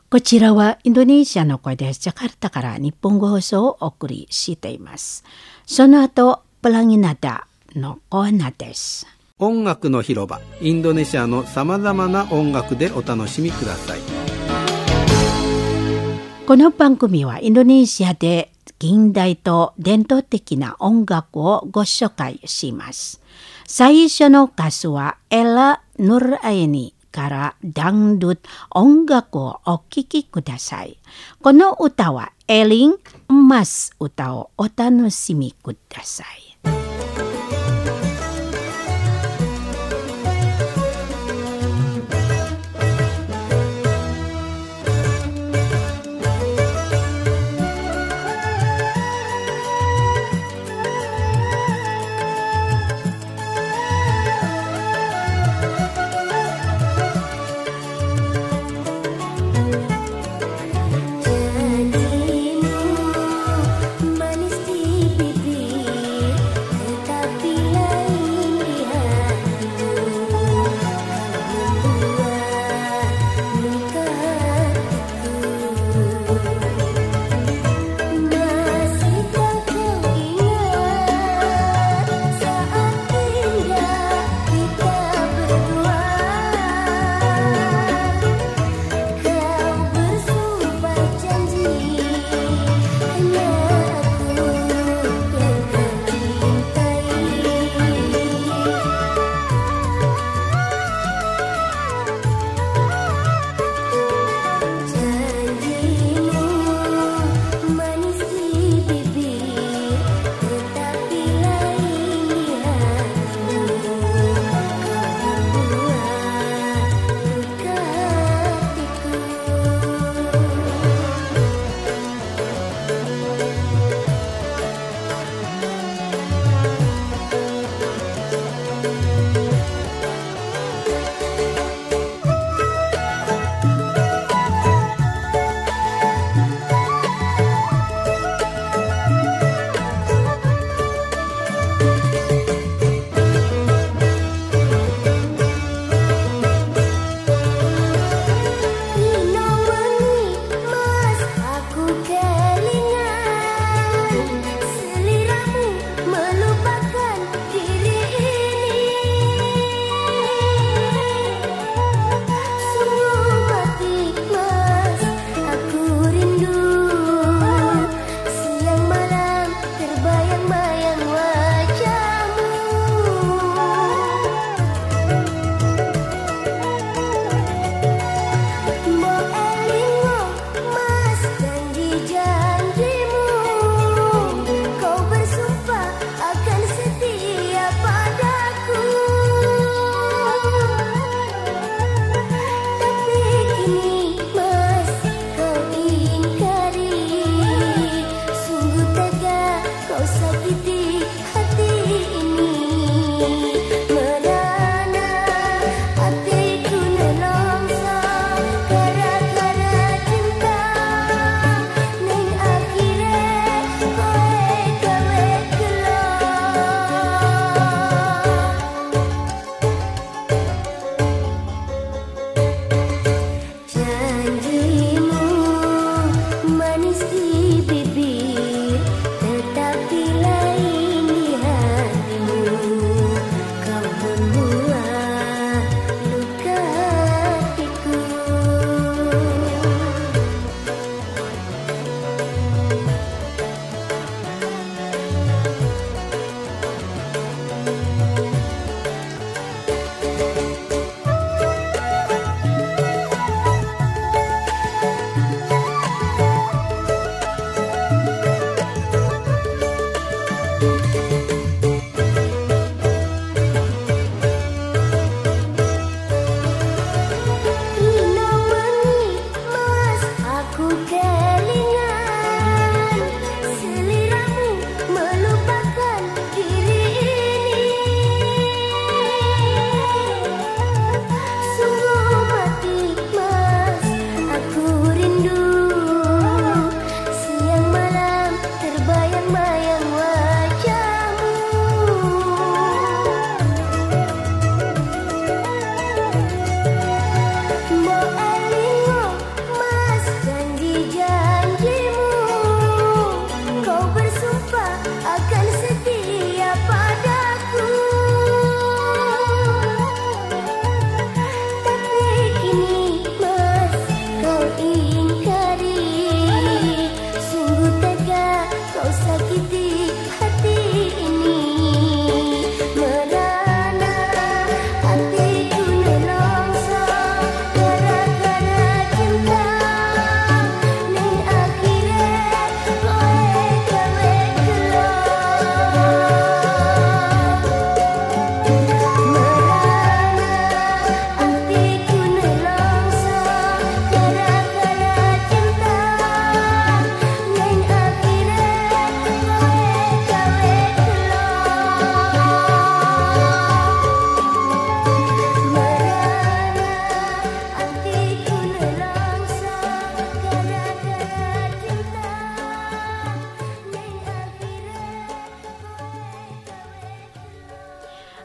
こちらはインドネシアの声です。ジャカルタから日本語放送をお送りしています。その後、プラギナダのコーナーです。 音楽の広場、インドネシアのさまざまな音楽でお楽しみください。 この番組はインドネシアで近代と伝統的な音楽をご紹介します。最初の歌手はエラ・ヌルアイニからダンドゥ音楽をお聴きください。この歌はエリン・マス歌をお楽しみください。 Manis di bibir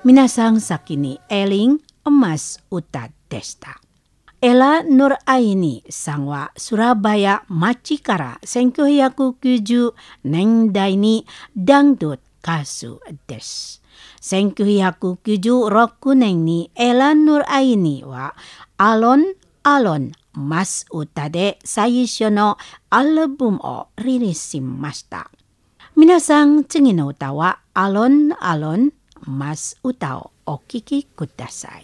皆さん先にEling Emas Utad Desta. Ella NurainiさんはSurabaya町から1990年代にダンド歌手です。1996年にElla NurainiはAlon Alon Mas Utaで最初のアルバムをリリースしました。皆さん次の歌はAlon Alon Mas Utaをお聴きください。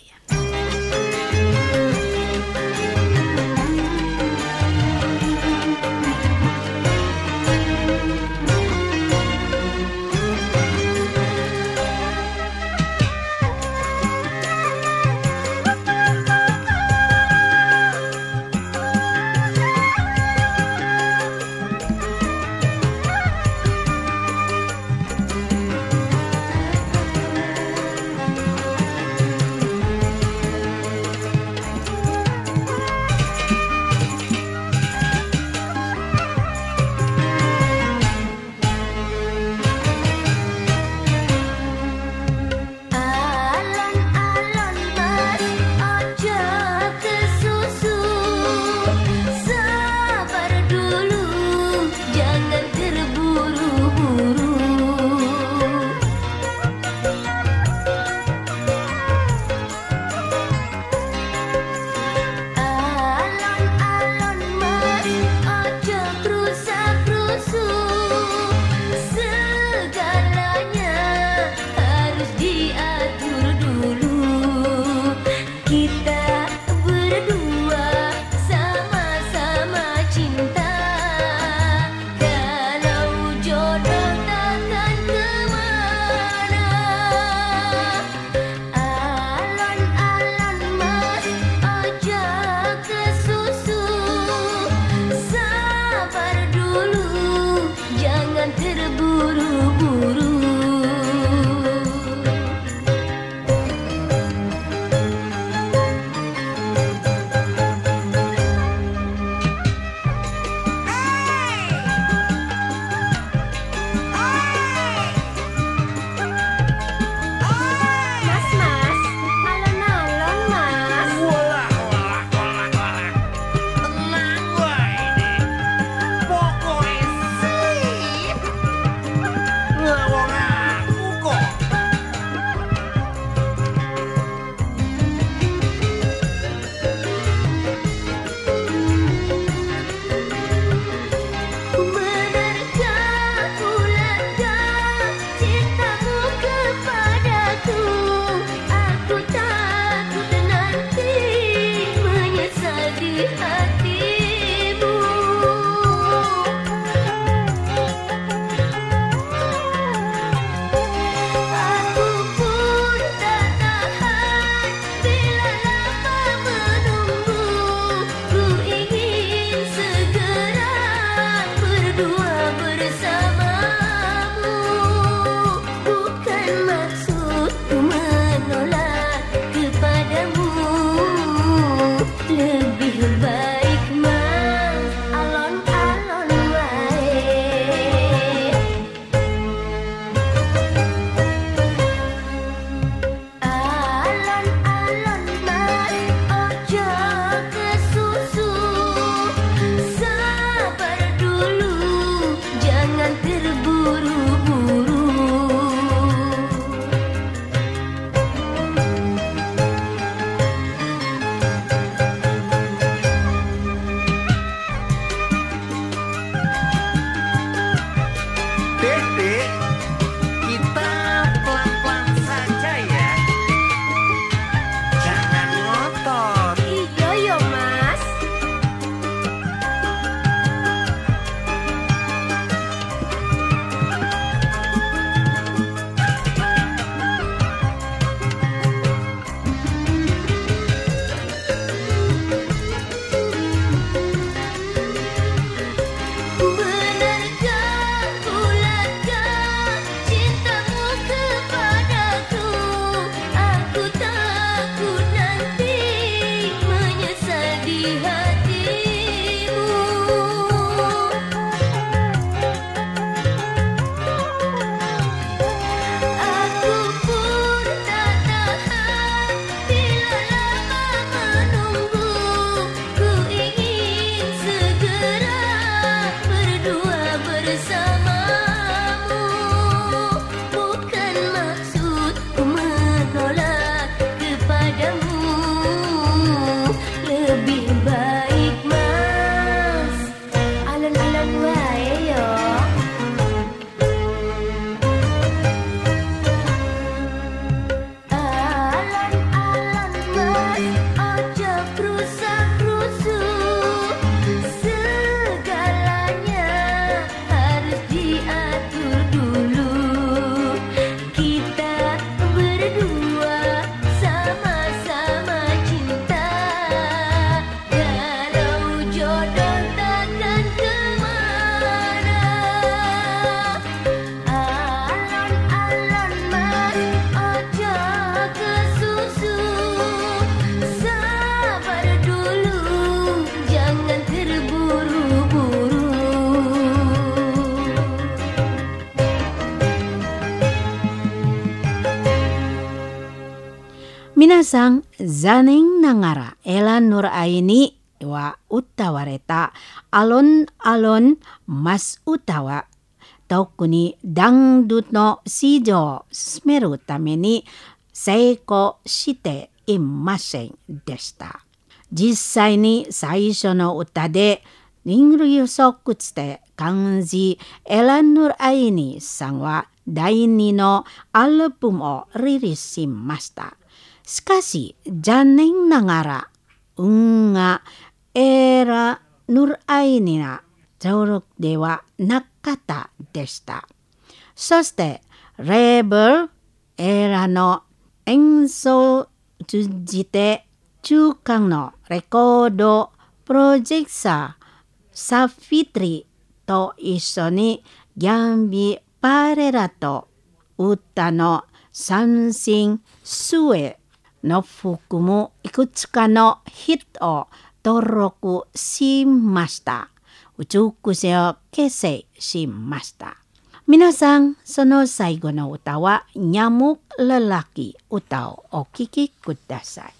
皆さん、残念ながらエラ・ヌル・アイニは歌われたアロンアロンマス歌は特にダンドゥの市場を進めるために成功していませんでした。実際に最初の歌でイングリッシュ口で漢字エラ・ヌル・アイニさんは第2のアルバムをリリースしました。しかし残念ながら運がエラ・ヌル・アイニな登録ではなかったでした。そしてレーベルエラの演奏を通じて中間のレコードプロジェクターサフィトリと一緒にギャンビ・パレラと歌の三振スウェの含むいくつかのヒットを登録しました。宇宙癖を結成しました。皆さん、その最後の歌はニャムララキ歌をお聴きください。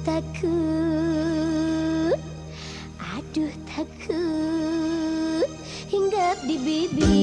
takut, aduh takut, hinggap di bibir.